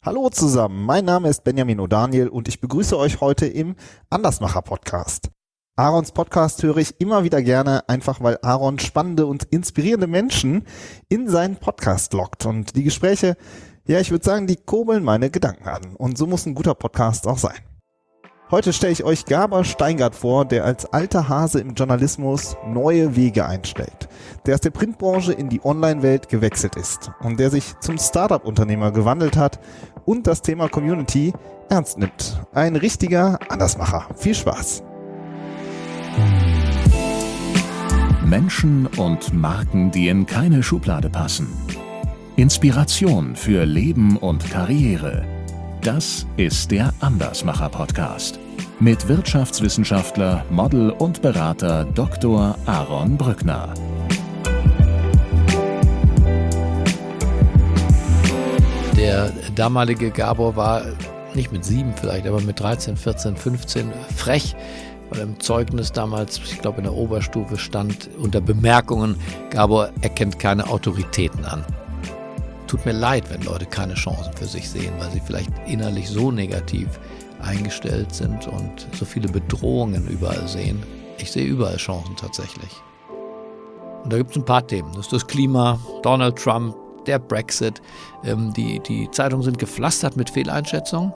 Hallo zusammen, mein Name ist Benjamin O'Daniel und ich begrüße euch heute im Andersmacher-Podcast. Aarons Podcast höre ich immer wieder gerne, einfach weil Aaron spannende und inspirierende Menschen in seinen Podcast lockt. Und die Gespräche, ja, ich würde sagen, die kurbeln meine Gedanken an. Und so muss ein guter Podcast auch sein. Heute stelle ich euch Gabor Steingart vor, der als alter Hase im Journalismus neue Wege einschlägt. Der aus der Printbranche in die Online-Welt gewechselt ist und der sich zum Startup-Unternehmer gewandelt hat und das Thema Community ernst nimmt. Ein richtiger Andersmacher. Viel Spaß! Menschen und Marken, die in keine Schublade passen. Inspiration für Leben und Karriere. Das ist der Andersmacher-Podcast mit Wirtschaftswissenschaftler, Model und Berater Dr. Aaron Brückner. Der damalige Gabor war nicht mit 7 vielleicht, aber mit 13, 14, 15 frech, weil im Zeugnis damals, ich glaube in der Oberstufe, stand unter Bemerkungen, Gabor erkennt keine Autoritäten an. Tut mir leid, wenn Leute keine Chancen für sich sehen, weil sie vielleicht innerlich so negativ eingestellt sind und so viele Bedrohungen überall sehen. Ich sehe überall Chancen tatsächlich. Und da gibt es ein paar Themen. Das ist das Klima, Donald Trump, der Brexit. Die Zeitungen sind gepflastert mit Fehleinschätzungen.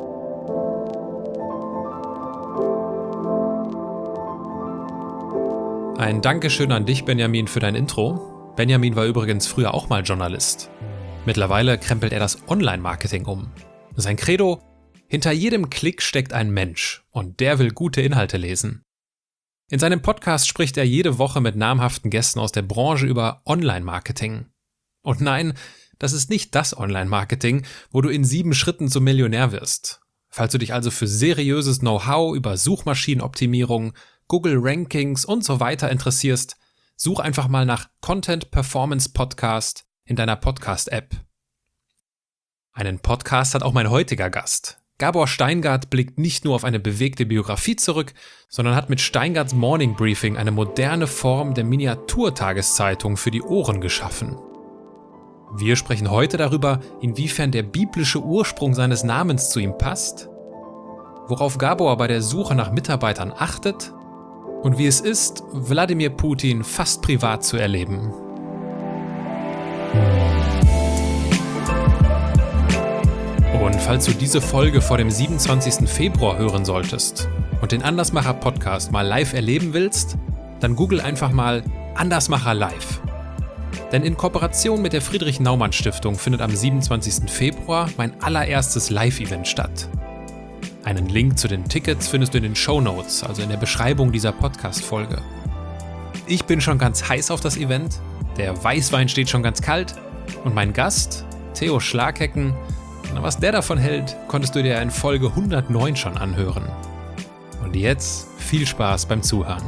Ein Dankeschön an dich, Benjamin, für dein Intro. Benjamin war übrigens früher auch mal Journalist. Mittlerweile krempelt er das Online-Marketing um. Sein Credo: hinter jedem Klick steckt ein Mensch und der will gute Inhalte lesen. In seinem Podcast spricht er jede Woche mit namhaften Gästen aus der Branche über Online-Marketing. Und nein, das ist nicht das Online-Marketing, wo du in 7 Schritten zum Millionär wirst. Falls du dich also für seriöses Know-how über Suchmaschinenoptimierung, Google-Rankings und so weiter interessierst, such einfach mal nach Content Performance Podcast in deiner Podcast-App. Einen Podcast hat auch mein heutiger Gast. Gabor Steingart blickt nicht nur auf eine bewegte Biografie zurück, sondern hat mit Steingarts Morning Briefing eine moderne Form der Miniaturtageszeitung für die Ohren geschaffen. Wir sprechen heute darüber, inwiefern der biblische Ursprung seines Namens zu ihm passt, worauf Gabor bei der Suche nach Mitarbeitern achtet und wie es ist, Wladimir Putin fast privat zu erleben. Und falls du diese Folge vor dem 27. Februar hören solltest und den Andersmacher-Podcast mal live erleben willst, dann google einfach mal Andersmacher live. Denn in Kooperation mit der Friedrich-Naumann-Stiftung findet am 27. Februar mein allererstes Live-Event statt. Einen Link zu den Tickets findest du in den Shownotes, also in der Beschreibung dieser Podcast-Folge. Ich bin schon ganz heiß auf das Event, der Weißwein steht schon ganz kalt und mein Gast, Theo Schlaghecken, was der davon hält, konntest du dir in Folge 109 schon anhören. Und jetzt viel Spaß beim Zuhören.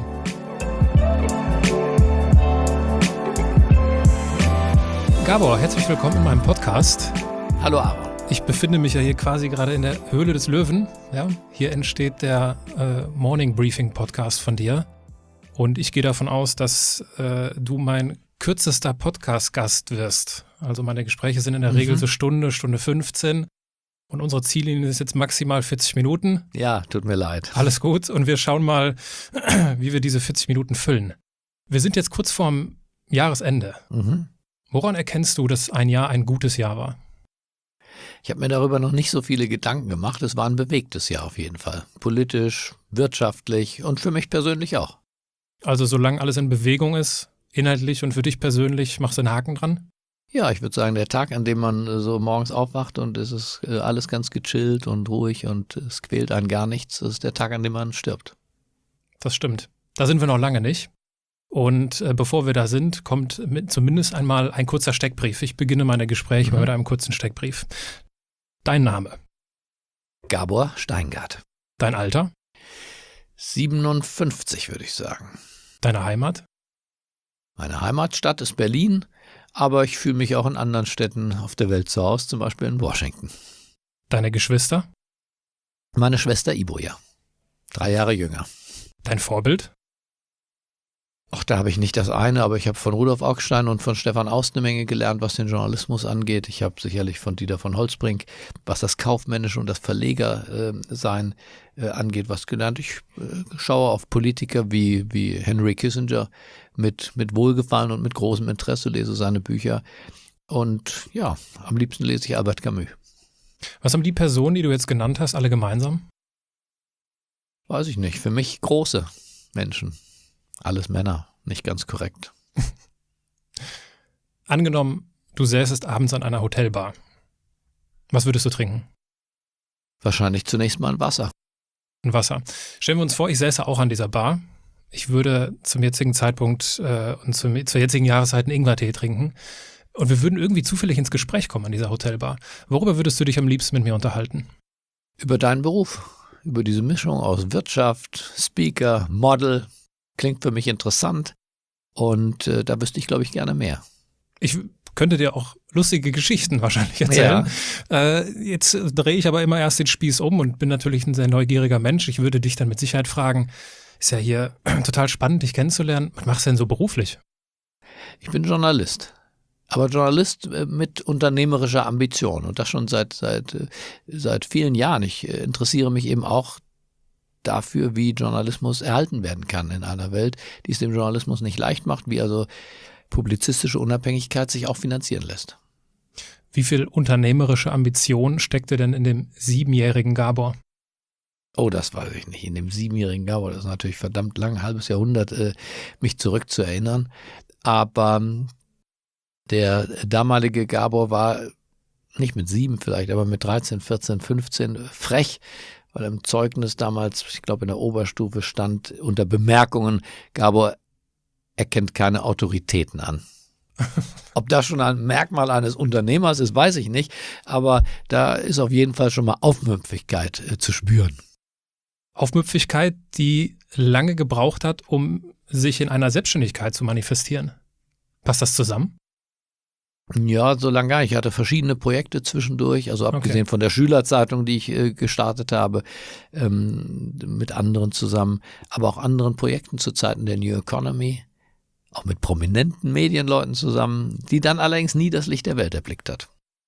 Gabor, herzlich willkommen in meinem Podcast. Hallo Aaron. Ich befinde mich ja hier quasi gerade in der Höhle des Löwen. Ja? Hier entsteht der Morning Briefing Podcast von dir. Und ich gehe davon aus, dass du mein kürzester Podcast-Gast wirst. Also meine Gespräche sind in der Regel so Stunde 15. Und unsere Ziellinie ist jetzt maximal 40 Minuten. Ja, tut mir leid. Alles gut. Und wir schauen mal, wie wir diese 40 Minuten füllen. Wir sind jetzt kurz vorm Jahresende. Woran erkennst du, dass ein Jahr ein gutes Jahr war? Ich habe mir darüber noch nicht so viele Gedanken gemacht. Es war ein bewegtes Jahr auf jeden Fall. Politisch, wirtschaftlich und für mich persönlich auch. Also solange alles in Bewegung ist, inhaltlich und für dich persönlich, machst du einen Haken dran? Ja, ich würde sagen, der Tag, an dem man so morgens aufwacht und es ist alles ganz gechillt und ruhig und es quält einen gar nichts, das ist der Tag, an dem man stirbt. Das stimmt. Da sind wir noch lange nicht. Und bevor wir da sind, kommt zumindest einmal ein kurzer Steckbrief. Ich beginne meine Gespräche mit einem kurzen Steckbrief. Dein Name? Gabor Steingart. Dein Alter? 57, würde ich sagen. Deine Heimat? Meine Heimatstadt ist Berlin, aber ich fühle mich auch in anderen Städten auf der Welt zu Hause, zum Beispiel in Washington. Deine Geschwister? Meine Schwester Iboja, 3 Jahre jünger. Dein Vorbild? Ach, da habe ich nicht das eine, aber ich habe von Rudolf Augstein und von Stefan Aust eine Menge gelernt, was den Journalismus angeht. Ich habe sicherlich von Dieter von Holtzbrinck, was das Kaufmännische und das Verlegersein angeht, was gelernt. Ich schaue auf Politiker wie Henry Kissinger mit Wohlgefallen und mit großem Interesse, lese seine Bücher. Und ja, am liebsten lese ich Albert Camus. Was haben die Personen, die du jetzt genannt hast, alle gemeinsam? Weiß ich nicht. Für mich große Menschen. Alles Männer, nicht ganz korrekt. Angenommen, du säßest abends an einer Hotelbar. Was würdest du trinken? Wahrscheinlich zunächst mal ein Wasser. Ein Wasser. Stellen wir uns vor, ich säße auch an dieser Bar. Ich würde zum jetzigen Zeitpunkt und zur jetzigen Jahreszeit einen Ingwertee trinken. Und wir würden irgendwie zufällig ins Gespräch kommen an dieser Hotelbar. Worüber würdest du dich am liebsten mit mir unterhalten? Über deinen Beruf, über diese Mischung aus Wirtschaft, Speaker, Model. Klingt für mich interessant und da wüsste ich, glaube ich, gerne mehr. Ich könnte dir auch lustige Geschichten wahrscheinlich erzählen. Ja. Jetzt drehe ich aber immer erst den Spieß um und bin natürlich ein sehr neugieriger Mensch. Ich würde dich dann mit Sicherheit fragen, ist ja hier total spannend, dich kennenzulernen. Was machst du denn so beruflich? Ich bin Journalist, aber Journalist mit unternehmerischer Ambition und das schon seit vielen Jahren. Ich interessiere mich eben auch dafür, wie Journalismus erhalten werden kann in einer Welt, die es dem Journalismus nicht leicht macht, wie also publizistische Unabhängigkeit sich auch finanzieren lässt. Wie viel unternehmerische Ambition steckte denn in dem 7-jährigen Gabor? Oh, das weiß ich nicht. In dem 7-jährigen Gabor, das ist natürlich verdammt lang, ein halbes Jahrhundert, mich zurückzuerinnern. Aber der damalige Gabor war nicht mit 7 vielleicht, aber mit 13, 14, 15 frech, weil im Zeugnis damals, ich glaube in der Oberstufe stand, unter Bemerkungen, Gabor erkennt keine Autoritäten an. Ob das schon ein Merkmal eines Unternehmers ist, weiß ich nicht, aber da ist auf jeden Fall schon mal Aufmüpfigkeit zu spüren. Aufmüpfigkeit, die lange gebraucht hat, um sich in einer Selbstständigkeit zu manifestieren. Passt das zusammen? Ja, so lange gar nicht. Ich hatte verschiedene Projekte zwischendurch, also abgesehen von der Schülerzeitung, die ich gestartet habe, mit anderen zusammen, aber auch anderen Projekten zu Zeiten der New Economy, auch mit prominenten Medienleuten zusammen, die dann allerdings nie das Licht der Welt erblickt hat.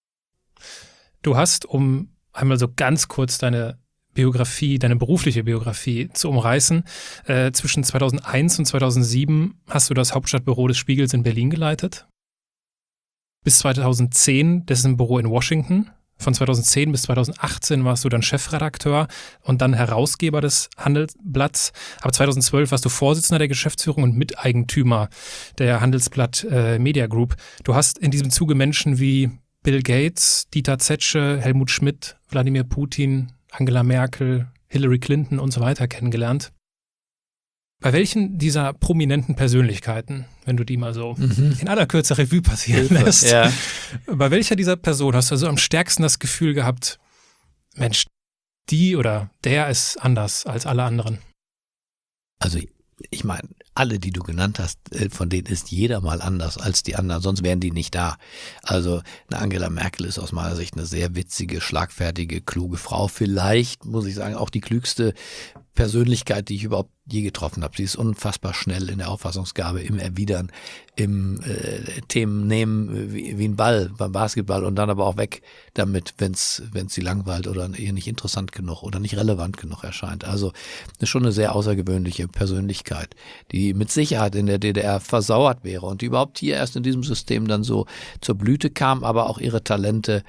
Du hast, um einmal so ganz kurz deine Biografie, deine berufliche Biografie zu umreißen, zwischen 2001 und 2007 hast du das Hauptstadtbüro des Spiegels in Berlin geleitet. Bis 2010 dessen Büro in Washington. Von 2010 bis 2018 warst du dann Chefredakteur und dann Herausgeber des Handelsblatts. Aber 2012 warst du Vorsitzender der Geschäftsführung und Miteigentümer der Handelsblatt Media Group. Du hast in diesem Zuge Menschen wie Bill Gates, Dieter Zetsche, Helmut Schmidt, Wladimir Putin, Angela Merkel, Hillary Clinton und so weiter kennengelernt. Bei welchen dieser prominenten Persönlichkeiten, wenn du die mal so in aller Kürze Revue passieren lässt, bei welcher dieser Personen hast du also am stärksten das Gefühl gehabt, Mensch, die oder der ist anders als alle anderen? Also ich meine, alle, die du genannt hast, von denen ist jeder mal anders als die anderen, sonst wären die nicht da. Also eine Angela Merkel ist aus meiner Sicht eine sehr witzige, schlagfertige, kluge Frau. Vielleicht, muss ich sagen, auch die klügste Persönlichkeit, die ich überhaupt je getroffen habe. Sie ist unfassbar schnell in der Auffassungsgabe, im Erwidern, im Themen nehmen wie ein Ball beim Basketball und dann aber auch weg damit, wenn es sie langweilt oder ihr nicht interessant genug oder nicht relevant genug erscheint. Also das ist schon eine sehr außergewöhnliche Persönlichkeit, die mit Sicherheit in der DDR versauert wäre und die überhaupt hier erst in diesem System dann so zur Blüte kam, aber auch ihre Talente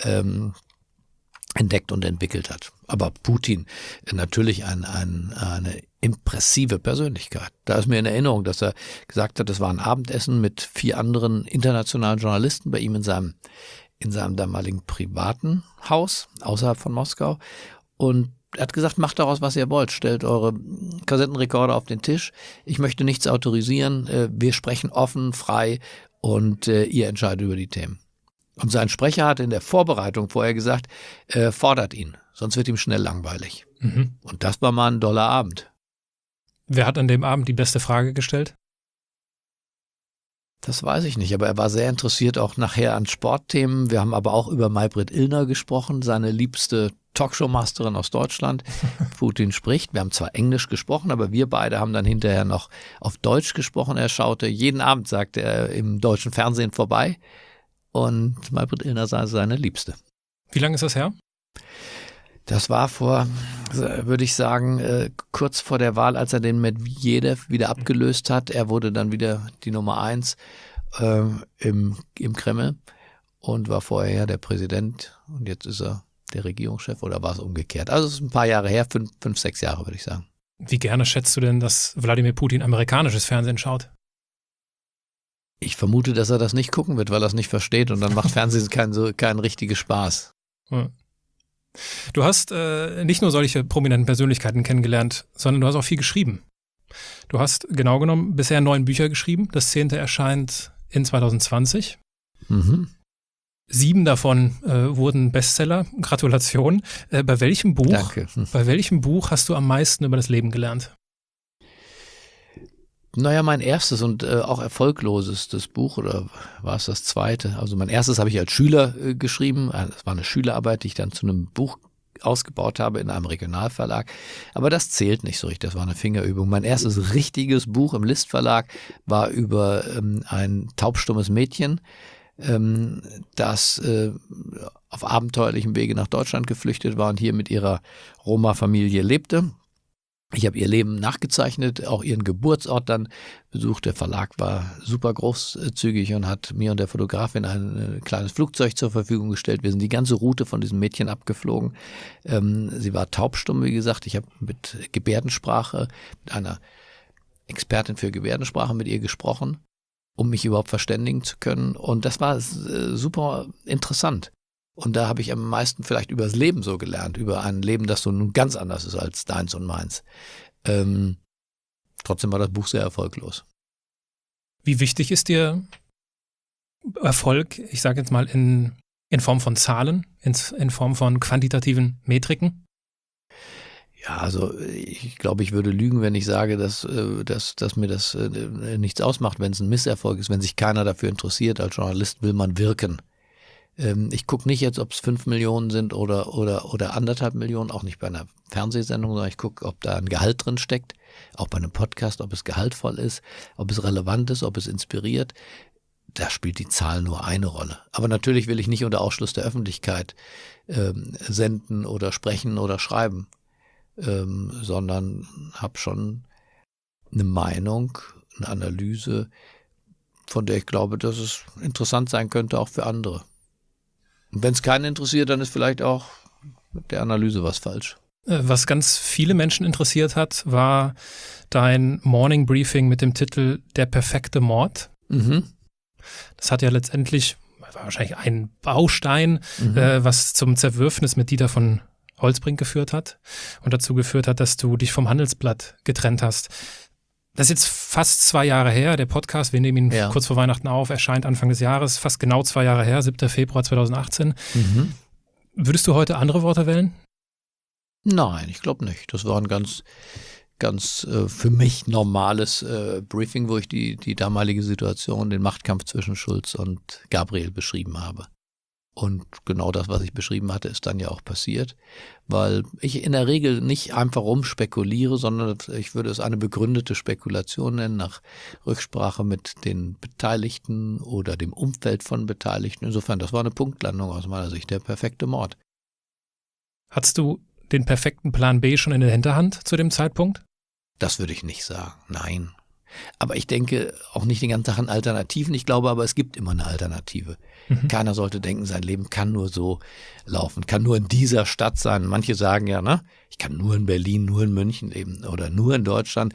entdeckt und entwickelt hat. Aber Putin natürlich eine impressive Persönlichkeit. Da ist mir in Erinnerung, dass er gesagt hat, es war ein Abendessen mit 4 anderen internationalen Journalisten bei ihm in seinem damaligen privaten Haus außerhalb von Moskau. Und er hat gesagt, macht daraus, was ihr wollt. Stellt eure Kassettenrekorder auf den Tisch. Ich möchte nichts autorisieren. Wir sprechen offen, frei und ihr entscheidet über die Themen. Und sein Sprecher hat in der Vorbereitung vorher gesagt, fordert ihn, sonst wird ihm schnell langweilig. Mhm. Und das war mal ein doller Abend. Wer hat an dem Abend die beste Frage gestellt? Das weiß ich nicht, aber er war sehr interessiert auch nachher an Sportthemen. Wir haben aber auch über Maybrit Illner gesprochen, seine liebste Talkshow-Masterin aus Deutschland. Putin spricht. Wir haben zwar Englisch gesprochen, aber wir beide haben dann hinterher noch auf Deutsch gesprochen. Er schaute jeden Abend, sagte er, im deutschen Fernsehen vorbei. Und Maybrit Illner sei seine Liebste. Wie lange ist das her? Das war vor, würde ich sagen, kurz vor der Wahl, als er den Medvedev wieder abgelöst hat. Er wurde dann wieder die Nummer 1 im Kreml und war vorher ja der Präsident und jetzt ist er der Regierungschef oder war es umgekehrt? Also es ist ein paar Jahre her, 5, 6 Jahre würde ich sagen. Wie gerne schätzt du denn, dass Wladimir Putin amerikanisches Fernsehen schaut? Ich vermute, dass er das nicht gucken wird, weil er es nicht versteht und dann macht Fernsehen keinen richtigen Spaß. Hm. Du hast nicht nur solche prominenten Persönlichkeiten kennengelernt, sondern du hast auch viel geschrieben. Du hast genau genommen bisher 9 Bücher geschrieben. Das 10. erscheint in 2020. 7 davon wurden Bestseller. Gratulation. Bei welchem Buch? Danke. Bei welchem Buch hast du am meisten über das Leben gelernt? Naja, mein erstes und auch erfolglosestes Buch, oder war es das zweite? Also mein erstes habe ich als Schüler geschrieben. Das war eine Schülerarbeit, die ich dann zu einem Buch ausgebaut habe in einem Regionalverlag. Aber das zählt nicht so richtig, das war eine Fingerübung. Mein erstes richtiges Buch im List Verlag war über ein taubstummes Mädchen, das auf abenteuerlichem Wege nach Deutschland geflüchtet war und hier mit ihrer Roma-Familie lebte. Ich habe ihr Leben nachgezeichnet, auch ihren Geburtsort dann besucht. Der Verlag war super großzügig und hat mir und der Fotografin ein kleines Flugzeug zur Verfügung gestellt. Wir sind die ganze Route von diesem Mädchen abgeflogen. Sie war taubstumm, wie gesagt. Ich habe mit Gebärdensprache, mit einer Expertin für Gebärdensprache mit ihr gesprochen, um mich überhaupt verständigen zu können. Und das war super interessant. Und da habe ich am meisten vielleicht über das Leben so gelernt, über ein Leben, das so nun ganz anders ist als deins und meins. Trotzdem war das Buch sehr erfolglos. Wie wichtig ist dir Erfolg, ich sage jetzt mal in Form von Zahlen, in Form von quantitativen Metriken? Ja, also ich glaube, ich würde lügen, wenn ich sage, dass mir das nichts ausmacht, wenn es ein Misserfolg ist, wenn sich keiner dafür interessiert. Als Journalist will man wirken. Ich gucke nicht jetzt, ob es 5 Millionen sind oder 1,5 Millionen, auch nicht bei einer Fernsehsendung, sondern ich gucke, ob da ein Gehalt drin steckt, auch bei einem Podcast, ob es gehaltvoll ist, ob es relevant ist, ob es inspiriert. Da spielt die Zahl nur eine Rolle. Aber natürlich will ich nicht unter Ausschluss der Öffentlichkeit senden oder sprechen oder schreiben, sondern habe schon eine Meinung, eine Analyse, von der ich glaube, dass es interessant sein könnte, auch für andere. Und wenn es keinen interessiert, dann ist vielleicht auch mit der Analyse was falsch. Was ganz viele Menschen interessiert hat, war dein Morning Briefing mit dem Titel Der perfekte Mord. Das hat ja letztendlich, war wahrscheinlich ein Baustein, was zum Zerwürfnis mit Dieter von Holtzbrinck geführt hat und dazu geführt hat, dass du dich vom Handelsblatt getrennt hast. Das ist jetzt fast 2 Jahre her. Der Podcast, wir nehmen ihn kurz vor Weihnachten auf, erscheint Anfang des Jahres, fast genau 2 Jahre her, 7. Februar 2018. Würdest du heute andere Worte wählen? Nein, ich glaube nicht. Das war ein ganz für mich normales Briefing, wo ich die damalige Situation, den Machtkampf zwischen Schulz und Gabriel beschrieben habe. Und genau das, was ich beschrieben hatte, ist dann ja auch passiert, weil ich in der Regel nicht einfach rumspekuliere, sondern ich würde es eine begründete Spekulation nennen, nach Rücksprache mit den Beteiligten oder dem Umfeld von Beteiligten. Insofern, das war eine Punktlandung aus meiner Sicht, der perfekte Mord. Hattest du den perfekten Plan B schon in der Hinterhand zu dem Zeitpunkt? Das würde ich nicht sagen, nein. Aber ich denke auch nicht den ganzen Tag an Alternativen. Ich glaube aber, es gibt immer eine Alternative. Keiner sollte denken, sein Leben kann nur so laufen, kann nur in dieser Stadt sein. Manche sagen ja, ne, ich kann nur in Berlin, nur in München leben oder nur in Deutschland.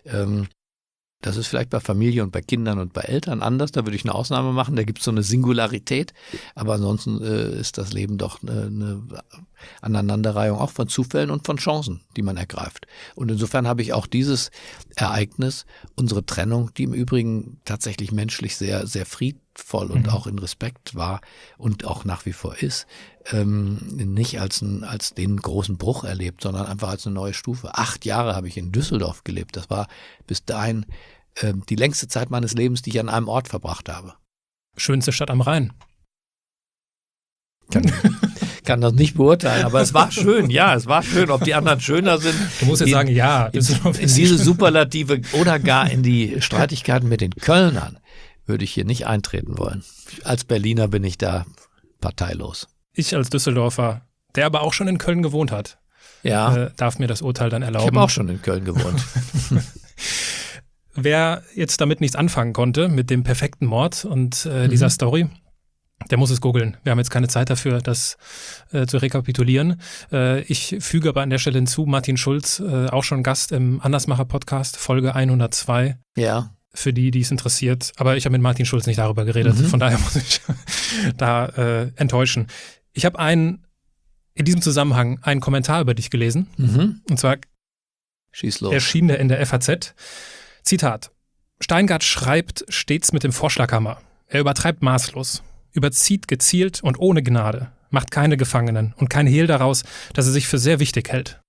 Das ist vielleicht bei Familie und bei Kindern und bei Eltern anders. Da würde ich eine Ausnahme machen. Da gibt es so eine Singularität. Aber ansonsten ist das Leben doch eine Aneinanderreihung auch von Zufällen und von Chancen, die man ergreift. Und insofern habe ich auch dieses Ereignis, unsere Trennung, die im Übrigen tatsächlich menschlich sehr, sehr friedvoll und auch in Respekt war und auch nach wie vor ist, nicht als den großen Bruch erlebt, sondern einfach als eine neue Stufe. 8 Jahre habe ich in Düsseldorf gelebt. Das war bis dahin die längste Zeit meines Lebens, die ich an einem Ort verbracht habe. Schönste Stadt am Rhein. Kann kann das nicht beurteilen, aber es war schön, ja, es war schön. Ob die anderen schöner sind. Du musst jetzt sagen, ja. In diese Superlative oder gar in die Streitigkeiten mit den Kölnern würde ich hier nicht eintreten wollen. Als Berliner bin ich da parteilos. Ich als Düsseldorfer, der aber auch schon in Köln gewohnt hat, darf mir das Urteil dann erlauben. Ich habe auch schon in Köln gewohnt. Wer jetzt damit nichts anfangen konnte, mit dem perfekten Mord und dieser Story, der muss es googeln. Wir haben jetzt keine Zeit dafür, das zu rekapitulieren. Ich füge aber an der Stelle hinzu, Martin Schulz, auch schon Gast im Andersmacher-Podcast, Folge 102. Ja. Für die es interessiert. Aber ich habe mit Martin Schulz nicht darüber geredet. Von daher muss ich da enttäuschen. Ich habe in diesem Zusammenhang einen Kommentar über dich gelesen. Und zwar Schieß los. erschien der in der FAZ. Zitat: Steingart schreibt stets mit dem Vorschlaghammer. Er übertreibt maßlos, überzieht gezielt und ohne Gnade, macht keine Gefangenen und kein Hehl daraus, dass er sich für sehr wichtig hält.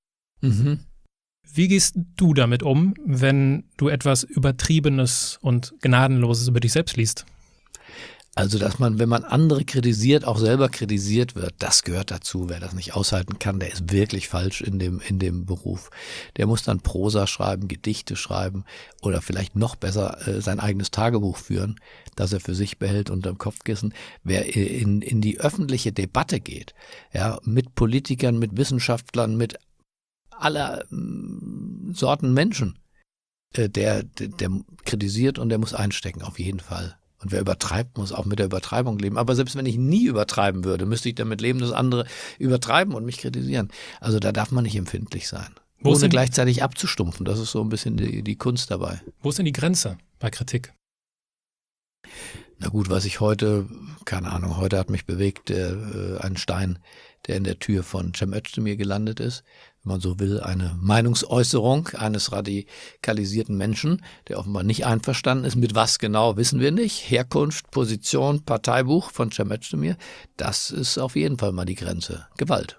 Wie gehst du damit um, wenn du etwas Übertriebenes und Gnadenloses über dich selbst liest? Also, dass man, wenn man andere kritisiert, auch selber kritisiert wird, das gehört dazu. Wer das nicht aushalten kann, der ist wirklich falsch in dem Beruf. Der muss dann Prosa schreiben, Gedichte schreiben oder vielleicht noch besser sein eigenes Tagebuch führen, das er für sich behält unterm Kopfkissen. Wer in die öffentliche Debatte geht, ja, mit Politikern, mit Wissenschaftlern, mit aller Sorten Menschen, der kritisiert und der muss einstecken, auf jeden Fall. Und wer übertreibt, muss auch mit der Übertreibung leben. Aber selbst wenn ich nie übertreiben würde, müsste ich damit leben, dass andere übertreiben und mich kritisieren. Also da darf man nicht empfindlich sein. Ohne gleichzeitig abzustumpfen. Das ist so ein bisschen die Kunst dabei. Wo ist denn die Grenze bei Kritik? Na gut, was ich heute, keine Ahnung, heute hat mich bewegt ein Stein, der in der Tür von Cem Özdemir gelandet ist. Wenn man so will, eine Meinungsäußerung eines radikalisierten Menschen, der offenbar nicht einverstanden ist. Mit was genau, wissen wir nicht. Herkunft, Position, Parteibuch von Cem Özdemir, das ist auf jeden Fall mal die Grenze. Gewalt.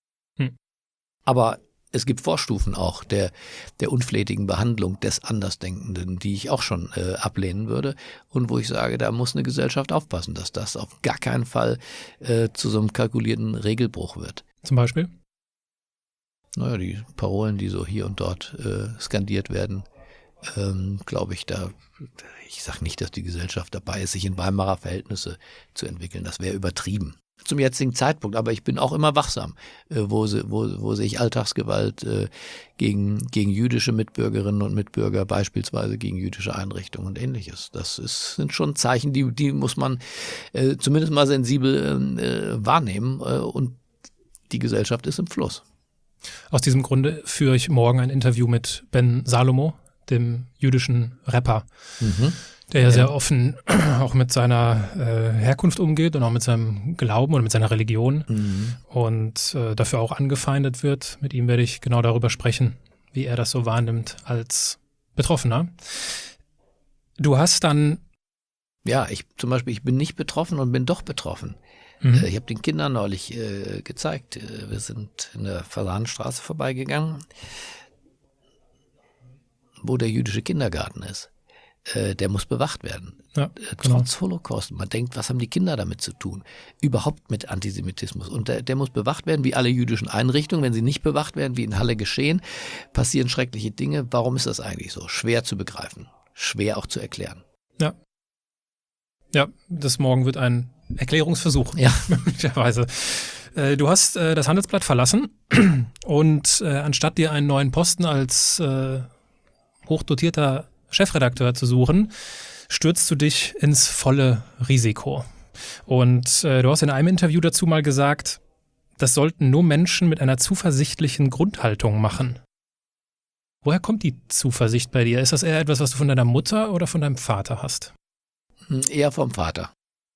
Aber es gibt Vorstufen auch der unflätigen Behandlung des Andersdenkenden, die ich auch schon ablehnen würde und wo ich sage, da muss eine Gesellschaft aufpassen, dass das auf gar keinen Fall zu so einem kalkulierten Regelbruch wird. Zum Beispiel? Naja, die Parolen, die so hier und dort skandiert werden, glaube ich, ich sage nicht, dass die Gesellschaft dabei ist, sich in Weimarer Verhältnisse zu entwickeln. Das wäre übertrieben. Zum jetzigen Zeitpunkt, aber ich bin auch immer wachsam, wo sehe ich Alltagsgewalt gegen jüdische Mitbürgerinnen und Mitbürger, beispielsweise gegen jüdische Einrichtungen und Ähnliches. Das sind schon Zeichen, die muss man zumindest mal sensibel wahrnehmen und die Gesellschaft ist im Fluss. Aus diesem Grunde führe ich morgen ein Interview mit Ben Salomo, dem jüdischen Rapper, der ja sehr offen auch mit seiner Herkunft umgeht und auch mit seinem Glauben oder mit seiner Religion und dafür auch angefeindet wird. Mit ihm werde ich genau darüber sprechen, wie er das so wahrnimmt als Betroffener. Du hast dann... Ja, ich bin nicht betroffen und bin doch betroffen. Ich habe den Kindern neulich gezeigt, wir sind in der Fasanenstraße vorbeigegangen, wo der jüdische Kindergarten ist. Der muss bewacht werden. Ja, Trotz Holocaust. Man denkt, was haben die Kinder damit zu tun? Überhaupt mit Antisemitismus. Und der muss bewacht werden, wie alle jüdischen Einrichtungen. Wenn sie nicht bewacht werden, wie in Halle geschehen, passieren schreckliche Dinge. Warum ist das eigentlich so? Schwer zu begreifen. Schwer auch zu erklären. Ja. Ja, das morgen wird ein Erklärungsversuch. Ja. Möglicherweise. Du hast das Handelsblatt verlassen und anstatt dir einen neuen Posten als hochdotierter Chefredakteur zu suchen, stürzt du dich ins volle Risiko. Und du hast in einem Interview dazu mal gesagt, das sollten nur Menschen mit einer zuversichtlichen Grundhaltung machen. Woher kommt die Zuversicht bei dir? Ist das eher etwas, was du von deiner Mutter oder von deinem Vater hast? Eher vom Vater.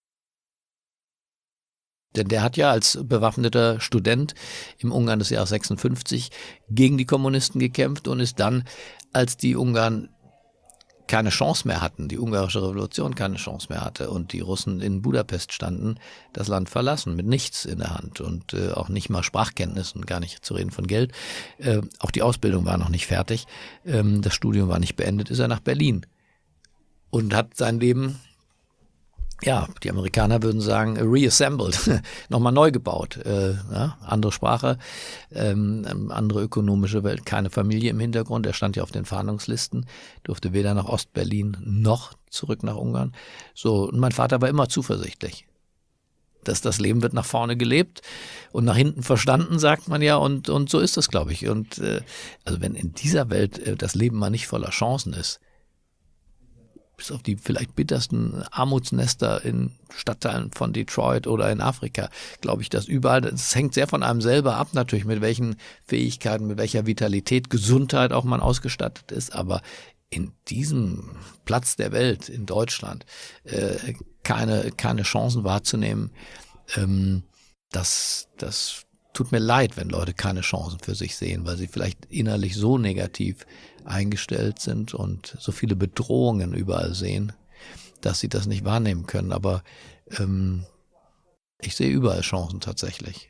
Denn der hat ja als bewaffneter Student im Ungarn des Jahres 56 gegen die Kommunisten gekämpft und ist dann, als die Ungarn keine Chance mehr hatten, die ungarische Revolution keine Chance mehr hatte und die Russen in Budapest standen, das Land verlassen mit nichts in der Hand und auch nicht mal Sprachkenntnissen, gar nicht zu reden von Geld. Auch die Ausbildung war noch nicht fertig, das Studium war nicht beendet, ist er nach Berlin und hat sein Leben ja, die Amerikaner würden sagen, reassembled, nochmal neu gebaut. Ja, andere Sprache, andere ökonomische Welt, keine Familie im Hintergrund. Er stand ja auf den Fahndungslisten, durfte weder nach Ostberlin noch zurück nach Ungarn. So, und mein Vater war immer zuversichtlich. Das Leben wird nach vorne gelebt und nach hinten verstanden, sagt man ja, und so ist das, glaube ich. Und also wenn in dieser Welt das Leben mal nicht voller Chancen ist, bis auf die vielleicht bittersten Armutsnester in Stadtteilen von Detroit oder in Afrika, glaube ich, dass überall, das hängt sehr von einem selber ab natürlich, mit welchen Fähigkeiten, mit welcher Vitalität, Gesundheit auch man ausgestattet ist, aber in diesem Platz der Welt, in Deutschland, keine Chancen wahrzunehmen, das tut mir leid, wenn Leute keine Chancen für sich sehen, weil sie vielleicht innerlich so negativ eingestellt sind und so viele Bedrohungen überall sehen, dass sie das nicht wahrnehmen können. Aber ich sehe überall Chancen tatsächlich.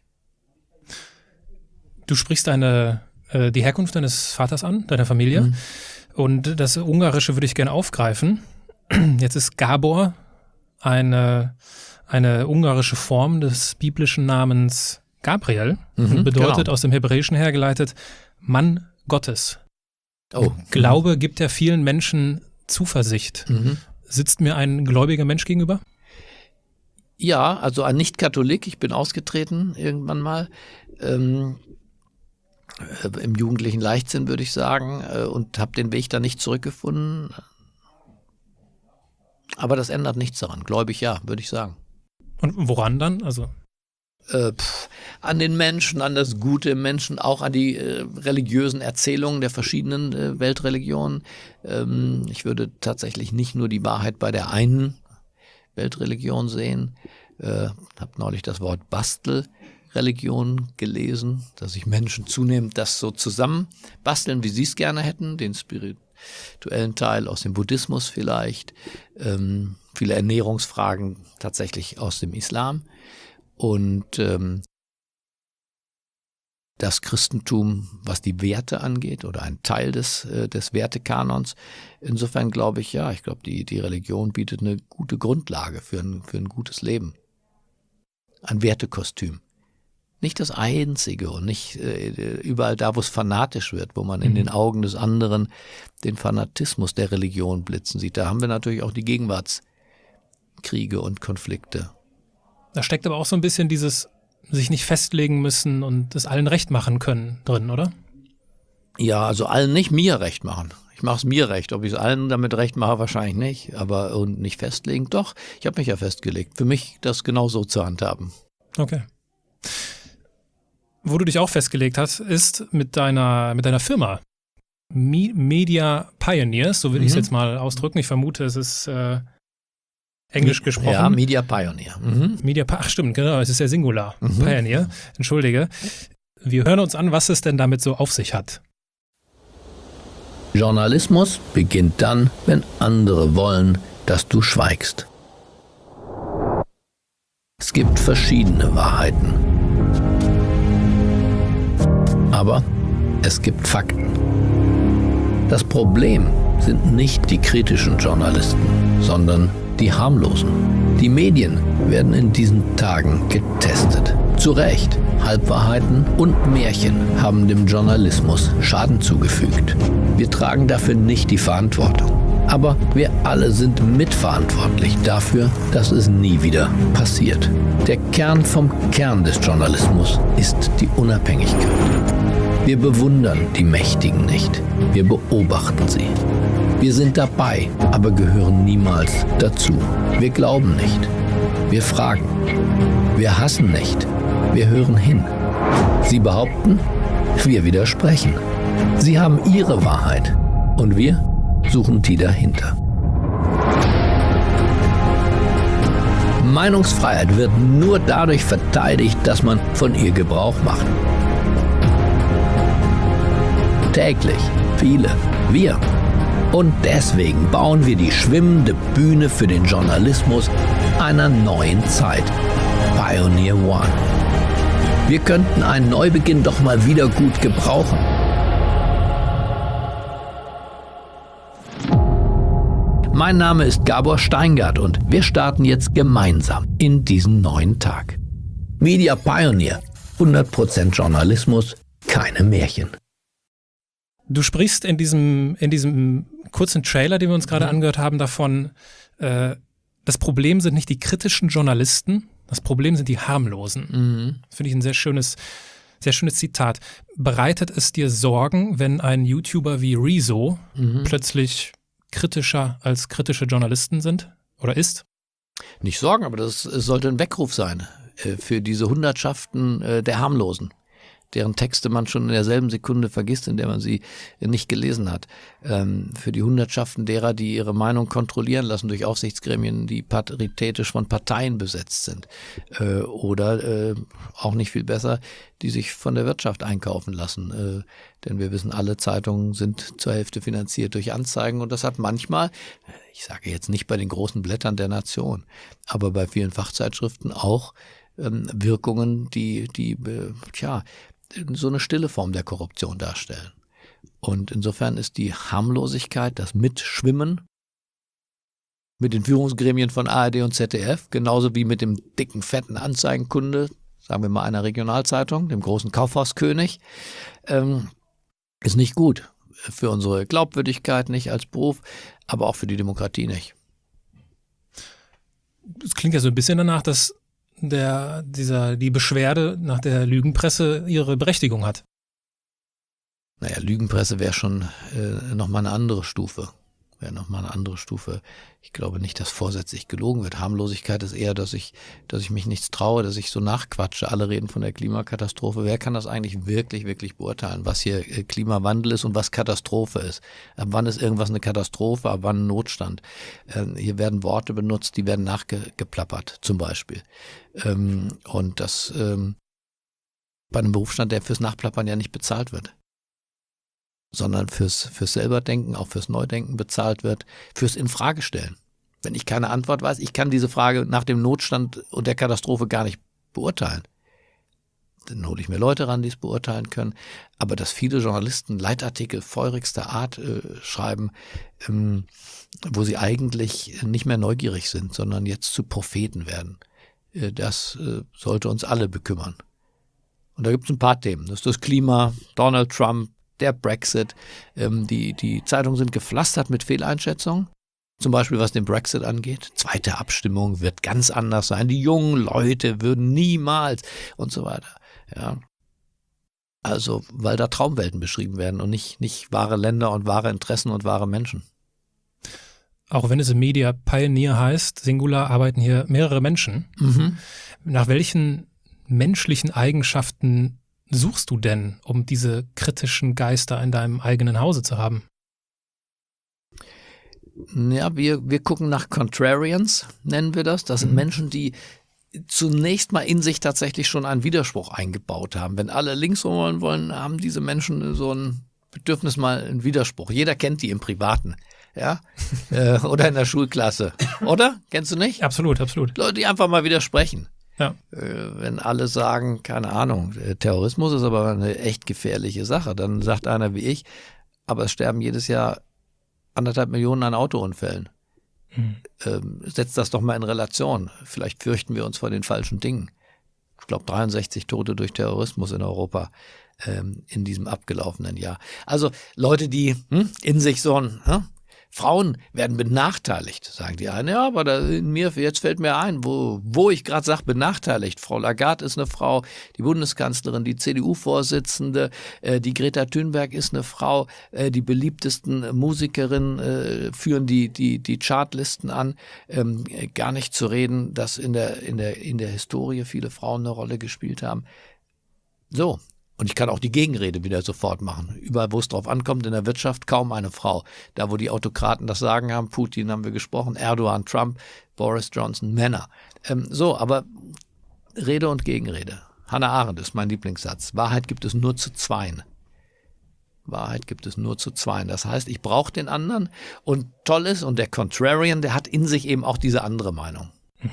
Du sprichst die Herkunft deines Vaters an, deiner Familie. Und das Ungarische würde ich gerne aufgreifen. Jetzt ist Gabor eine ungarische Form des biblischen Namens Gabriel. Bedeutet genau. Aus dem Hebräischen hergeleitet Mann Gottes. Oh. Glaube gibt ja vielen Menschen Zuversicht. Sitzt mir ein gläubiger Mensch gegenüber? Ja, also ein Nicht-Katholik. Ich bin ausgetreten irgendwann mal. Im jugendlichen Leichtsinn, würde ich sagen, und habe den Weg da nicht zurückgefunden. Aber das ändert nichts daran. Gläubig ja, würde ich sagen. Und woran dann? Also an den Menschen, an das Gute im Menschen, auch an die religiösen Erzählungen der verschiedenen Weltreligionen. Ich würde tatsächlich nicht nur die Wahrheit bei der einen Weltreligion sehen. Habe neulich das Wort Bastelreligion gelesen, dass sich Menschen zunehmend das so zusammen basteln, wie sie es gerne hätten, den spirituellen Teil aus dem Buddhismus vielleicht, viele Ernährungsfragen tatsächlich aus dem Islam und das Christentum, was die Werte angeht oder ein Teil des Wertekanons. Insofern glaube ich, ja, die Religion bietet eine gute Grundlage für ein gutes Leben. Ein Wertekostüm. Nicht das Einzige und nicht überall da, wo es fanatisch wird, wo man in den Augen des anderen den Fanatismus der Religion blitzen sieht. Da haben wir natürlich auch die Gegenwartskriege und Konflikte. Da steckt aber auch so ein bisschen dieses sich nicht festlegen müssen und es allen recht machen können drin, oder? Ja, also allen nicht, mir recht machen. Ich mache es mir recht. Ob ich es allen damit recht mache, wahrscheinlich nicht. Aber und nicht festlegen, doch. Ich habe mich ja festgelegt. Für mich das genauso zu handhaben. Okay. Wo du dich auch festgelegt hast, ist mit deiner Firma. Media Pioneers, so will ich es jetzt mal ausdrücken. Ich vermute, es ist Englisch gesprochen. Ja, Media Pioneer. Ach stimmt, genau, es ist ja Singular. Pioneer, entschuldige. Wir hören uns an, was es denn damit so auf sich hat. Journalismus beginnt dann, wenn andere wollen, dass du schweigst. Es gibt verschiedene Wahrheiten. Aber es gibt Fakten. Das Problem sind nicht die kritischen Journalisten, sondern die harmlosen. Die Medien werden in diesen Tagen getestet. Zu Recht. Halbwahrheiten und Märchen haben dem Journalismus Schaden zugefügt. Wir tragen dafür nicht die Verantwortung. Aber wir alle sind mitverantwortlich dafür, dass es nie wieder passiert. Der Kern vom Kern des Journalismus ist die Unabhängigkeit. Wir bewundern die Mächtigen nicht. Wir beobachten sie. Wir sind dabei, aber gehören niemals dazu. Wir glauben nicht. Wir fragen. Wir hassen nicht. Wir hören hin. Sie behaupten, wir widersprechen. Sie haben ihre Wahrheit und wir suchen die dahinter. Meinungsfreiheit wird nur dadurch verteidigt, dass man von ihr Gebrauch macht. Täglich, viele, wir. Und deswegen bauen wir die schwimmende Bühne für den Journalismus einer neuen Zeit. Pioneer One. Wir könnten einen Neubeginn doch mal wieder gut gebrauchen. Mein Name ist Gabor Steingart und wir starten jetzt gemeinsam in diesen neuen Tag. Media Pioneer, 100% Journalismus, keine Märchen. Du sprichst in diesem kurzen Trailer, den wir uns gerade angehört haben, davon, das Problem sind nicht die kritischen Journalisten, das Problem sind die harmlosen. Das finde ich ein sehr schönes Zitat. Bereitet es dir Sorgen, wenn ein YouTuber wie Rezo plötzlich kritischer als kritische Journalisten sind oder ist? Nicht Sorgen, aber das sollte ein Weckruf sein für diese Hundertschaften der Harmlosen, deren Texte man schon in derselben Sekunde vergisst, in der man sie nicht gelesen hat. Für die Hundertschaften derer, die ihre Meinung kontrollieren lassen durch Aufsichtsgremien, die paritätisch von Parteien besetzt sind. Oder auch nicht viel besser, die sich von der Wirtschaft einkaufen lassen. Denn wir wissen, alle Zeitungen sind zur Hälfte finanziert durch Anzeigen und das hat manchmal, ich sage jetzt nicht bei den großen Blättern der Nation, aber bei vielen Fachzeitschriften auch Wirkungen, die so eine stille Form der Korruption darstellen. Und insofern ist die Harmlosigkeit, das Mitschwimmen mit den Führungsgremien von ARD und ZDF, genauso wie mit dem dicken, fetten Anzeigenkunde, sagen wir mal einer Regionalzeitung, dem großen Kaufhauskönig, ist nicht gut für unsere Glaubwürdigkeit, nicht als Beruf, aber auch für die Demokratie nicht. Es klingt ja so ein bisschen danach, dass die Beschwerde nach der Lügenpresse ihre Berechtigung hat. Naja, Lügenpresse wäre schon nochmal eine andere Stufe. Ich glaube nicht, dass vorsätzlich gelogen wird. Harmlosigkeit ist eher, dass ich mich nichts traue, dass ich so nachquatsche. Alle reden von der Klimakatastrophe. Wer kann das eigentlich wirklich, wirklich beurteilen, was hier Klimawandel ist und was Katastrophe ist? Ab wann ist irgendwas eine Katastrophe, ab wann ein Notstand? Hier werden Worte benutzt, die werden nachgeplappert, zum Beispiel. Und das bei einem Berufsstand, der fürs Nachplappern ja nicht bezahlt wird, sondern fürs Selberdenken, auch fürs Neudenken bezahlt wird, fürs Infragestellen. Wenn ich keine Antwort weiß, ich kann diese Frage nach dem Notstand und der Katastrophe gar nicht beurteilen. Dann hole ich mir Leute ran, die es beurteilen können. Aber dass viele Journalisten Leitartikel feurigster Art schreiben, wo sie eigentlich nicht mehr neugierig sind, sondern jetzt zu Propheten werden, das sollte uns alle bekümmern. Und da gibt es ein paar Themen. Das ist das Klima, Donald Trump, der Brexit. Die Zeitungen sind gepflastert mit Fehleinschätzungen. Zum Beispiel, was den Brexit angeht. Zweite Abstimmung wird ganz anders sein. Die jungen Leute würden niemals und so weiter. Ja. Also, weil da Traumwelten beschrieben werden und nicht wahre Länder und wahre Interessen und wahre Menschen. Auch wenn es im Media Pioneer heißt, Singular, arbeiten hier mehrere Menschen. Nach welchen menschlichen Eigenschaften suchst du denn, um diese kritischen Geister in deinem eigenen Hause zu haben? Ja, wir gucken nach Contrarians, nennen wir das. Das sind Menschen, die zunächst mal in sich tatsächlich schon einen Widerspruch eingebaut haben. Wenn alle links wollen, haben diese Menschen so ein Bedürfnis mal einen Widerspruch. Jeder kennt die im Privaten, ja, oder in der Schulklasse, oder? Kennst du nicht? Absolut, absolut. Leute, die einfach mal widersprechen. Ja. Wenn alle sagen, keine Ahnung, Terrorismus ist aber eine echt gefährliche Sache, dann sagt einer wie ich, aber es sterben jedes Jahr 1,5 Millionen an Autounfällen. Setzt das doch mal in Relation. Vielleicht fürchten wir uns vor den falschen Dingen. Ich glaube 63 Tote durch Terrorismus in Europa in diesem abgelaufenen Jahr. Also Leute, die in sich so ein Frauen werden benachteiligt, sagen die einen. Ja, aber jetzt fällt mir ein, wo ich gerade sage, benachteiligt. Frau Lagarde ist eine Frau, die Bundeskanzlerin, die CDU-Vorsitzende, die Greta Thunberg ist eine Frau, die beliebtesten Musikerinnen führen die Chartlisten an. Gar nicht zu reden, dass in der Historie viele Frauen eine Rolle gespielt haben. So. Und ich kann auch die Gegenrede wieder sofort machen. Überall, wo es drauf ankommt, in der Wirtschaft kaum eine Frau. Da, wo die Autokraten das Sagen haben, Putin haben wir gesprochen, Erdogan, Trump, Boris Johnson, Männer. Aber Rede und Gegenrede. Hannah Arendt ist mein Lieblingssatz. Wahrheit gibt es nur zu zweien. Das heißt, ich brauche den anderen und toll ist, und der Contrarian, der hat in sich eben auch diese andere Meinung.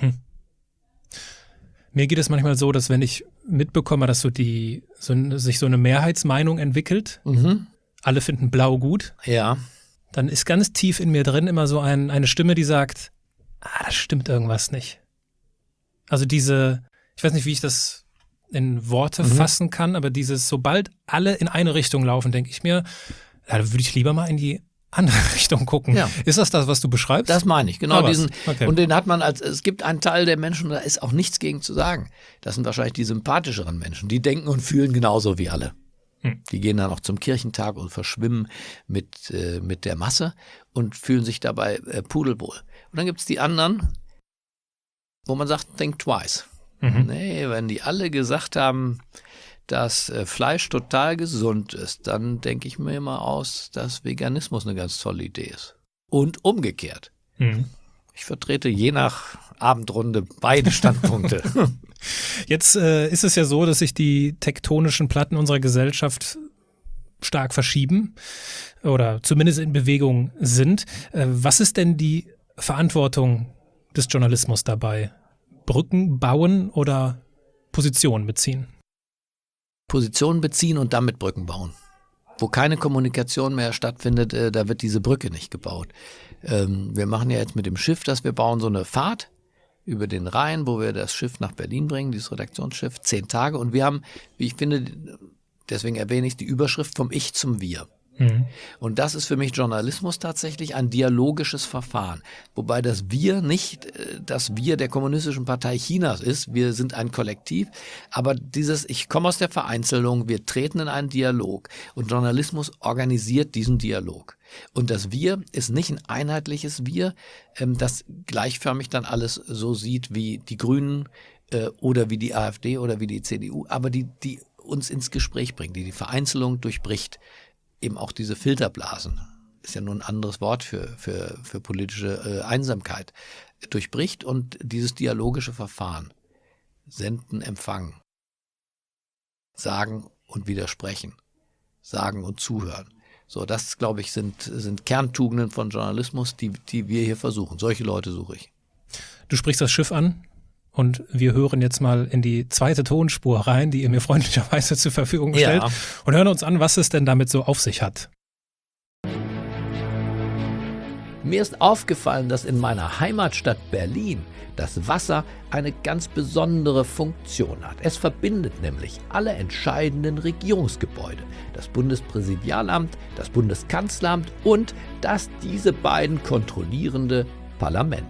Mir geht es manchmal so, dass wenn ich mitbekomme, dass sich so eine Mehrheitsmeinung entwickelt, alle finden Blau gut, ja, dann ist ganz tief in mir drin immer so eine Stimme, die sagt, da stimmt irgendwas nicht. Also ich weiß nicht, wie ich das in Worte fassen kann, aber sobald alle in eine Richtung laufen, denke ich mir, da würde ich lieber mal in die andere Richtung gucken. Ja. Ist das, was du beschreibst? Das meine ich, genau diesen. Okay. Und den hat man es gibt einen Teil der Menschen, da ist auch nichts gegen zu sagen. Das sind wahrscheinlich die sympathischeren Menschen. Die denken und fühlen genauso wie alle. Die gehen dann auch zum Kirchentag und verschwimmen mit der Masse und fühlen sich dabei pudelwohl. Und dann gibt es die anderen, wo man sagt, think twice. Nee, wenn die alle gesagt haben, dass Fleisch total gesund ist, dann denke ich mir immer aus, dass Veganismus eine ganz tolle Idee ist. Und umgekehrt. Ich vertrete je nach Abendrunde beide Standpunkte. Jetzt ist es ja so, dass sich die tektonischen Platten unserer Gesellschaft stark verschieben oder zumindest in Bewegung sind. Was ist denn die Verantwortung des Journalismus dabei? Brücken bauen oder Positionen beziehen? Positionen beziehen und damit Brücken bauen. Wo keine Kommunikation mehr stattfindet, da wird diese Brücke nicht gebaut. Wir machen ja jetzt mit dem Schiff, dass wir bauen so eine Fahrt über den Rhein, wo wir das Schiff nach Berlin bringen, dieses Redaktionsschiff, 10 Tage. Und wir haben, wie ich finde, deswegen erwähne ich die Überschrift vom Ich zum Wir. Und das ist für mich Journalismus tatsächlich ein dialogisches Verfahren. Wobei das Wir nicht das Wir der Kommunistischen Partei Chinas ist. Wir sind ein Kollektiv. Aber ich komme aus der Vereinzelung, wir treten in einen Dialog. Und Journalismus organisiert diesen Dialog. Und das Wir ist nicht ein einheitliches Wir, das gleichförmig dann alles so sieht wie die Grünen oder wie die AfD oder wie die CDU, aber die uns ins Gespräch bringt, die Vereinzelung durchbricht. Eben auch diese Filterblasen, ist ja nur ein anderes Wort für politische Einsamkeit, durchbricht und dieses dialogische Verfahren, senden, empfangen, sagen und widersprechen, sagen und zuhören. So, das, glaube ich, sind Kerntugenden von Journalismus, die wir hier versuchen. Solche Leute suche ich. Du sprichst das Schiff an und wir hören jetzt mal in die zweite Tonspur rein, die ihr mir freundlicherweise zur Verfügung stellt, und hören uns an, was es denn damit so auf sich hat. Mir ist aufgefallen, dass in meiner Heimatstadt Berlin das Wasser eine ganz besondere Funktion hat. Es verbindet nämlich alle entscheidenden Regierungsgebäude, das Bundespräsidialamt, das Bundeskanzleramt und das diese beiden kontrollierende Parlament.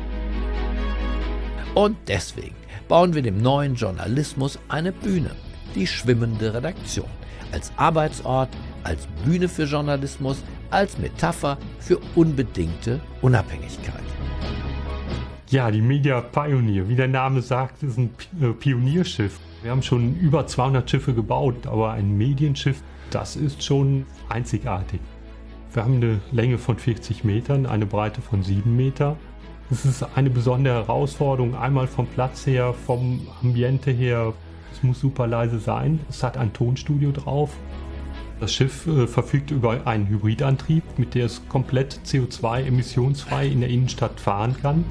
Und deswegen bauen wir dem neuen Journalismus eine Bühne, die schwimmende Redaktion, als Arbeitsort, als Bühne für Journalismus, als Metapher für unbedingte Unabhängigkeit. Ja, die Media Pioneer, wie der Name sagt, ist ein Pionierschiff. Wir haben schon über 200 Schiffe gebaut, aber ein Medienschiff, das ist schon einzigartig. Wir haben eine Länge von 40 Metern, eine Breite von 7 Meter. Es ist eine besondere Herausforderung, einmal vom Platz her, vom Ambiente her. Es muss super leise sein. Es hat ein Tonstudio drauf. Das Schiff verfügt über einen Hybridantrieb, mit dem es komplett CO2-emissionsfrei in der Innenstadt fahren kann.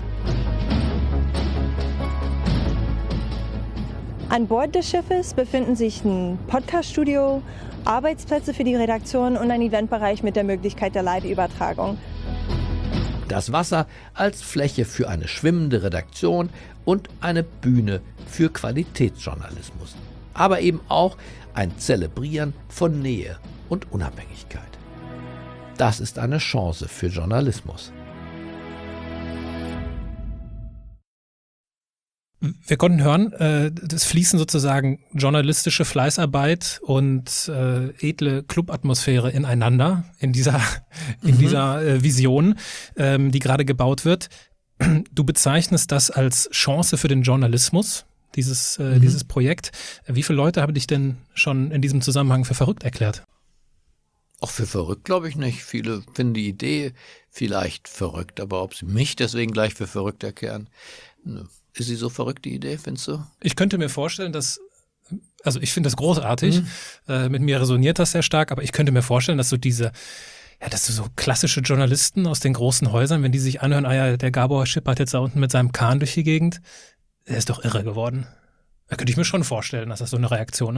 An Bord des Schiffes befinden sich ein Podcaststudio, Arbeitsplätze für die Redaktion und ein Eventbereich mit der Möglichkeit der Live-Übertragung. Das Wasser als Fläche für eine schwimmende Redaktion und eine Bühne für Qualitätsjournalismus. Aber eben auch ein Zelebrieren von Nähe und Unabhängigkeit. Das ist eine Chance für Journalismus. Wir konnten hören, das fließen sozusagen journalistische Fleißarbeit und edle Clubatmosphäre ineinander in dieser Vision, die gerade gebaut wird. Du bezeichnest das als Chance für den Journalismus, dieses Projekt. Wie viele Leute haben dich denn schon in diesem Zusammenhang für verrückt erklärt? Auch für verrückt glaube ich nicht. Viele finden die Idee vielleicht verrückt, aber ob sie mich deswegen gleich für verrückt erklären, ist sie so verrückt, die Idee, findest du? Ich könnte mir vorstellen, also ich finde das großartig, mit mir resoniert das sehr stark, aber ich könnte mir vorstellen, dass dass so klassische Journalisten aus den großen Häusern, wenn die sich anhören, der Gabor schippert jetzt da unten mit seinem Kahn durch die Gegend, der ist doch irre geworden. Da könnte ich mir schon vorstellen, dass das so eine Reaktion ist.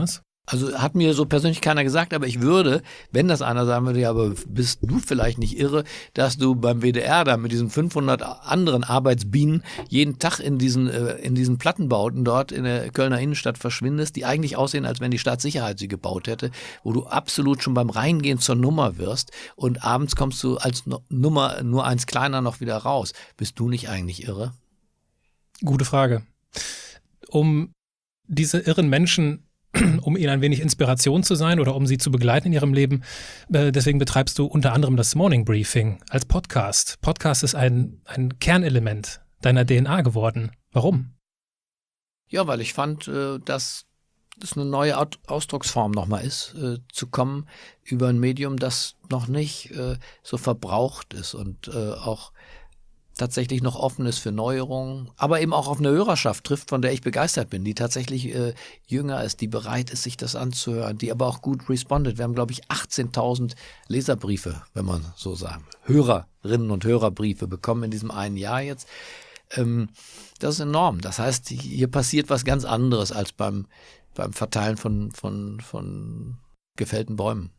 Also hat mir so persönlich keiner gesagt, aber ich würde, wenn das einer sagen würde, ja, aber bist du vielleicht nicht irre, dass du beim WDR da mit diesen 500 anderen Arbeitsbienen jeden Tag in diesen Plattenbauten dort in der Kölner Innenstadt verschwindest, die eigentlich aussehen, als wenn die Staatssicherheit sie gebaut hätte, wo du absolut schon beim Reingehen zur Nummer wirst und abends kommst du als Nummer nur eins kleiner noch wieder raus. Bist du nicht eigentlich irre? Gute Frage. Um diese irren Menschen, um ihnen ein wenig Inspiration zu sein oder um sie zu begleiten in ihrem Leben. Deswegen betreibst du unter anderem das Morning Briefing als Podcast. Podcast ist ein Kernelement deiner DNA geworden. Warum? Ja, weil ich fand, dass das eine neue Ausdrucksform nochmal ist, zu kommen über ein Medium, das noch nicht so verbraucht ist und auch tatsächlich noch offen ist für Neuerungen, aber eben auch auf eine Hörerschaft trifft, von der ich begeistert bin, die tatsächlich jünger ist, die bereit ist, sich das anzuhören, die aber auch gut respondet. Wir haben, glaube ich, 18.000 Leserbriefe, wenn man so sagen will, Hörerinnen und Hörerbriefe bekommen in diesem einen Jahr jetzt. Das ist enorm. Das heißt, hier passiert was ganz anderes als beim Verteilen von gefällten Bäumen.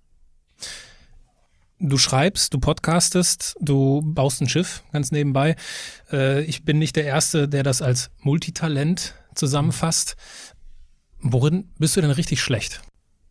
Du schreibst, du podcastest, du baust ein Schiff ganz nebenbei. Ich bin nicht der Erste, der das als Multitalent zusammenfasst. Worin bist du denn richtig schlecht?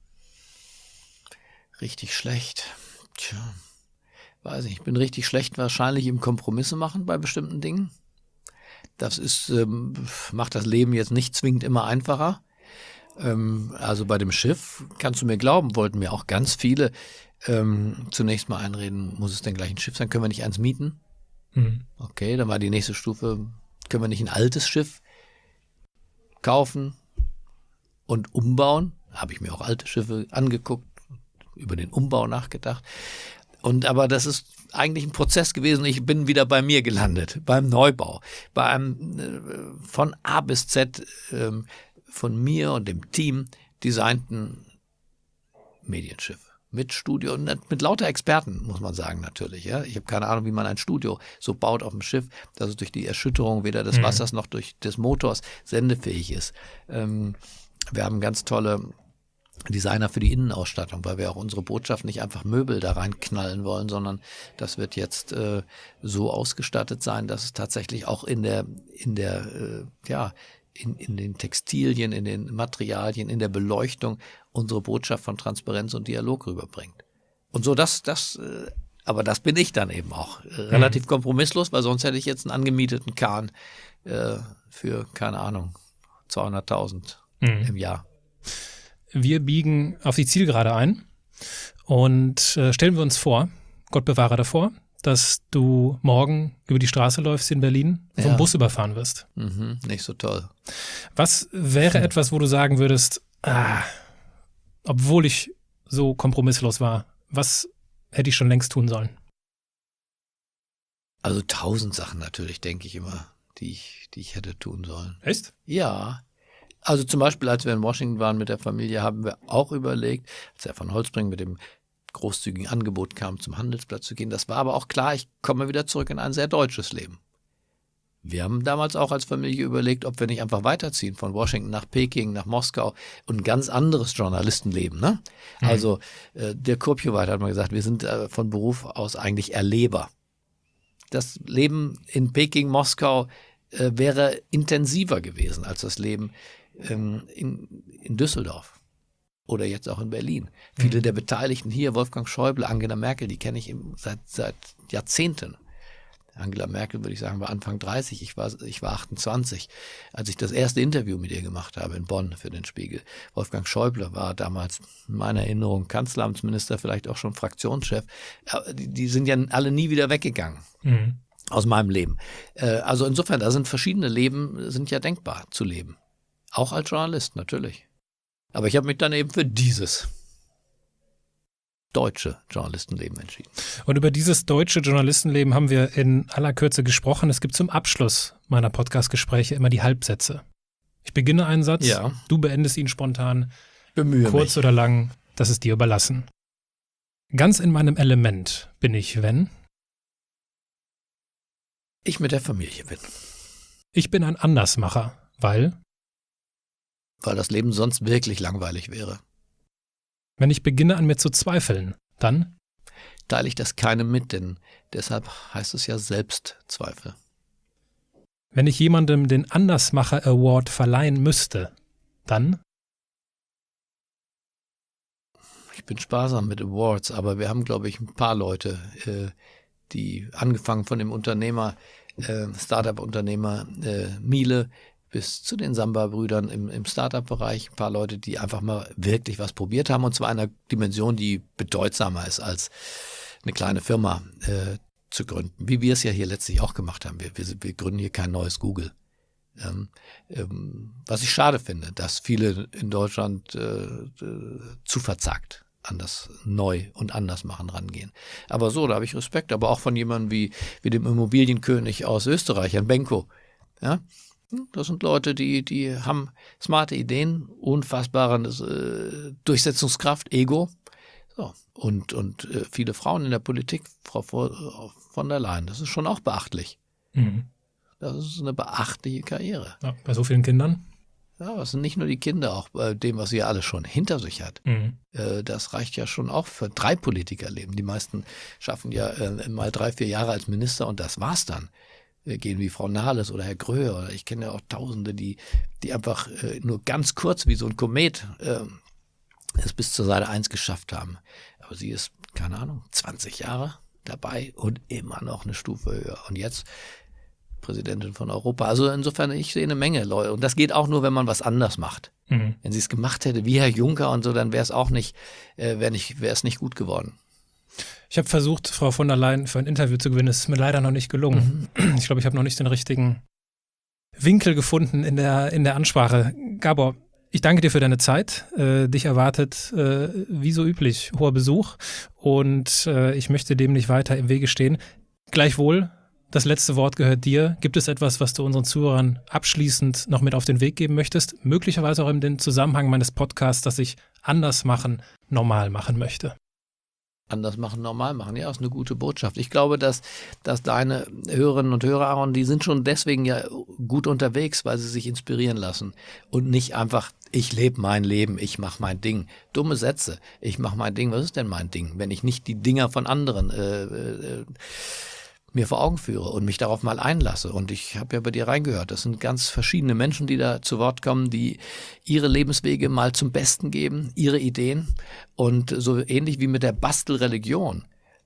Richtig schlecht? Tja, weiß ich. Ich bin richtig schlecht wahrscheinlich im Kompromisse machen bei bestimmten Dingen. Das ist, macht das Leben jetzt nicht zwingend immer einfacher. Also bei dem Schiff, kannst du mir glauben, wollten mir auch ganz viele zunächst mal einreden, muss es denn gleich ein Schiff sein? Können wir nicht eins mieten? Mhm. Okay, dann war die nächste Stufe, können wir nicht ein altes Schiff kaufen und umbauen? Habe ich mir auch alte Schiffe angeguckt, über den Umbau nachgedacht. Aber das ist eigentlich ein Prozess gewesen. Ich bin wieder bei mir gelandet, beim Neubau, bei einem von A bis Z von mir und dem Team designten Medienschiff. Mit Studio und mit lauter Experten, muss man sagen, natürlich. Ja. Ich habe keine Ahnung, wie man ein Studio so baut auf dem Schiff, dass es durch die Erschütterung weder des Wassers noch durch des Motors sendefähig ist. Wir haben ganz tolle Designer für die Innenausstattung, weil wir auch unsere Botschaft nicht einfach Möbel da reinknallen wollen, sondern das wird jetzt so ausgestattet sein, dass es tatsächlich auch in den Textilien, in den Materialien, in der Beleuchtung unsere Botschaft von Transparenz und Dialog rüberbringt. Und so aber das bin ich dann eben auch. Relativ kompromisslos, weil sonst hätte ich jetzt einen angemieteten Kahn für, keine Ahnung, 200.000 im Jahr. Wir biegen auf die Zielgerade ein und stellen wir uns vor, Gott bewahre davor, dass du morgen über die Straße läufst in Berlin und vom Bus überfahren wirst. Nicht so toll. Was wäre etwas, wo du sagen würdest, obwohl ich so kompromisslos war, was hätte ich schon längst tun sollen? Also 1000 Sachen natürlich, denke ich immer, die ich hätte tun sollen. Echt? Ja. Also zum Beispiel, als wir in Washington waren mit der Familie, haben wir auch überlegt, als Herr von Holtzbring mit dem großzügigen Angebot kam, zum Handelsplatz zu gehen. Das war aber auch klar, ich komme wieder zurück in ein sehr deutsches Leben. Wir haben damals auch als Familie überlegt, ob wir nicht einfach weiterziehen von Washington nach Peking, nach Moskau und ein ganz anderes Journalistenleben. Ne? Also der Kurpjowait hat mal gesagt, wir sind von Beruf aus eigentlich Erleber. Das Leben in Peking, Moskau wäre intensiver gewesen als das Leben in Düsseldorf. Oder jetzt auch in Berlin. Viele der Beteiligten hier, Wolfgang Schäuble, Angela Merkel, die kenne ich seit Jahrzehnten. Angela Merkel, würde ich sagen, war Anfang 30, ich war 28, als ich das erste Interview mit ihr gemacht habe in Bonn für den Spiegel. Wolfgang Schäuble war damals in meiner Erinnerung Kanzleramtsminister, vielleicht auch schon Fraktionschef. Die sind ja alle nie wieder weggegangen aus meinem Leben. Also insofern, da sind verschiedene Leben, sind ja denkbar zu leben. Auch als Journalist, natürlich. Aber ich habe mich dann eben für dieses deutsche Journalistenleben entschieden. Und über dieses deutsche Journalistenleben haben wir in aller Kürze gesprochen. Es gibt zum Abschluss meiner Podcast-Gespräche immer die Halbsätze. Ich beginne einen Satz, du beendest ihn spontan, kurz oder lang, das ist dir überlassen. Ganz in meinem Element bin ich, wenn ich mit der Familie bin. Ich bin ein Andersmacher, weil das Leben sonst wirklich langweilig wäre. Wenn ich beginne, an mir zu zweifeln, dann teile ich das keinem mit, denn deshalb heißt es ja Selbstzweifel. wenn ich jemandem den Andersmacher Award verleihen müsste, dann Ich bin sparsam mit Awards, aber wir haben, glaube ich, ein paar Leute, die angefangen von dem Unternehmer, Startup-Unternehmer Miele bis zu den Samba-Brüdern im Startup-Bereich, ein paar Leute, die einfach mal wirklich was probiert haben, und zwar in einer Dimension, die bedeutsamer ist, als eine kleine Firma zu gründen, wie wir es ja hier letztlich auch gemacht haben. Wir gründen hier kein neues Google. Was ich schade finde, dass viele in Deutschland zu verzagt an das Neu- und Andersmachen rangehen. Aber so, da habe ich Respekt, aber auch von jemandem wie dem Immobilienkönig aus Österreich, Herrn Benko. Ja? Das sind Leute, die haben smarte Ideen, unfassbare Durchsetzungskraft, Ego. So. Und viele Frauen in der Politik, Frau von der Leyen, das ist schon auch beachtlich. Mhm. Das ist eine beachtliche Karriere. Ja, bei so vielen Kindern. Ja, das sind nicht nur die Kinder, auch bei dem, was sie ja alles schon hinter sich hat. Mhm. Das reicht ja schon auch für 3 Politikerleben. Die meisten schaffen ja mal 3, 4 Jahre als Minister und das war's dann. Gehen wie Frau Nahles oder Herr Gröhe, oder ich kenne ja auch Tausende, die einfach nur ganz kurz wie so ein Komet es bis zur Seite 1 geschafft haben. Aber sie ist, keine Ahnung, 20 Jahre dabei und immer noch eine Stufe höher. Und jetzt Präsidentin von Europa. Also insofern, ich sehe eine Menge Leute. Und das geht auch nur, wenn man was anders macht. Mhm. Wenn sie es gemacht hätte, wie Herr Juncker und so, dann wäre es auch nicht, wäre es nicht gut geworden. Ich habe versucht, Frau von der Leyen für ein Interview zu gewinnen. Es ist mir leider noch nicht gelungen. Ich glaube, ich habe noch nicht den richtigen Winkel gefunden in der Ansprache. Gabor, ich danke dir für deine Zeit. Dich erwartet, wie so üblich, hoher Besuch. Und ich möchte dem nicht weiter im Wege stehen. Gleichwohl, das letzte Wort gehört dir. Gibt es etwas, was du unseren Zuhörern abschließend noch mit auf den Weg geben möchtest? Möglicherweise auch in dem Zusammenhang meines Podcasts, dass ich anders machen, normal machen möchte. Anders machen, normal machen. Ja, ist eine gute Botschaft. Ich glaube, dass deine Hörerinnen und Hörer, Aaron, die sind schon deswegen ja gut unterwegs, weil sie sich inspirieren lassen und nicht einfach, ich lebe mein Leben, ich mache mein Ding. Dumme Sätze. Ich mache mein Ding. Was ist denn mein Ding? Wenn ich nicht die Dinger von anderen mir vor Augen führe und mich darauf mal einlasse. Und ich habe ja bei dir reingehört. Das sind ganz verschiedene Menschen, die da zu Wort kommen, die ihre Lebenswege mal zum Besten geben, ihre Ideen. Und so ähnlich wie mit der Bastelreligion,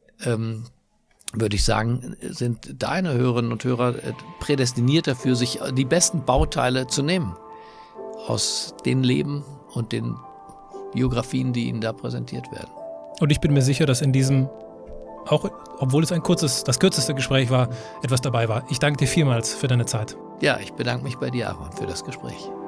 würde ich sagen, sind deine Hörerinnen und Hörer prädestiniert dafür, sich die besten Bauteile zu nehmen aus den Leben und den Biografien, die ihnen da präsentiert werden. Und ich bin mir sicher, dass in diesem, auch obwohl es das kürzeste Gespräch war, etwas dabei war. Ich danke dir vielmals für deine Zeit. Ja, ich bedanke mich bei dir, Aaron, für das Gespräch.